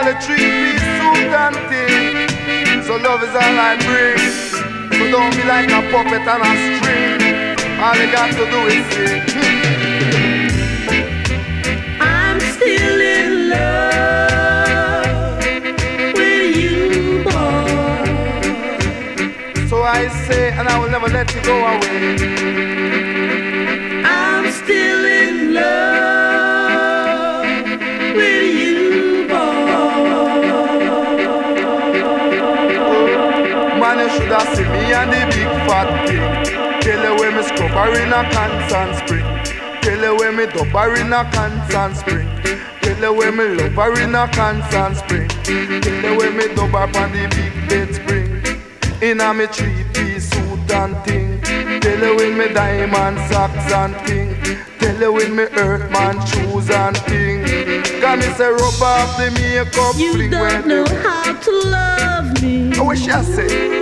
the three-piece suit and thing. So love is all I bring. So don't be like a puppet on a string. All you got to do is sing. I'm still in love with you, boy. So I say, and I will never let you go away. I'm still in love with you, boy. Man, you should have seen me and the big fat thing. Tell you when me scrub her in a constant spring. Tell you when me dub her in a constant spring. Tell you when me love her in a constant spring. Tell you when me dub her on the big bed spring. In a me three-piece suit and thing. Tell you when me diamond socks and thing. Tell you when me earthman shoes and thing. Can me say rub off the makeup. You don't know how to love me. I wish I say.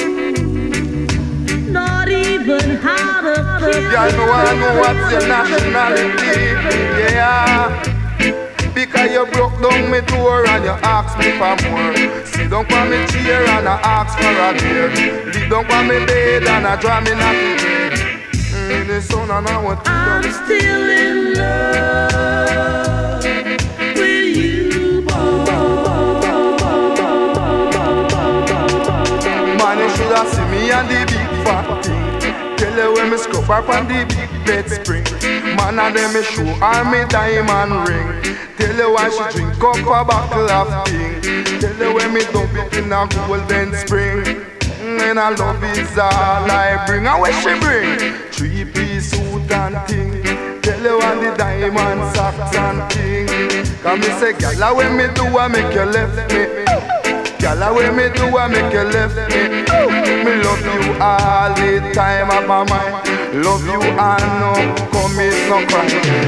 Not even how to kill. Girl, me wanna know what's your nationality. Yeah. Because you broke down me door and you asked me for more. Sit down on me chair and I ask for a beer. Leave down on me bed and I draw me nappy. The sun and I want to I'm still in love with you, boy. Man, you should have seen me and the big fat thing. Tell you when me scrub up on the big bed spring. Man, and then me show her me diamond ring. Tell you why she drink up a bottle of thing. Tell you when me dump it in a golden spring. And I love is all I bring. And what she bring? Three-piece suit and thing. Tell you on the diamond socks and thing. Cause me say, gala when me do I make you left me. Gala when me do I make you left me. Me love you all the time of my mind. Love you and no commit no crime.